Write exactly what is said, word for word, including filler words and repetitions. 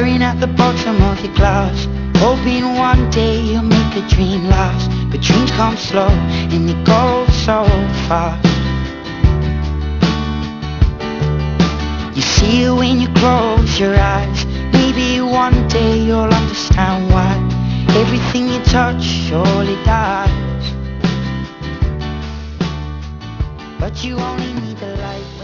staring at the bottom of your glass, hoping one day you'll make a dream last. But dreams come slow and they go so fast. You see it when you close your eyes. Maybe one day you'll understand why everything you touch surely dies. But you only need the light.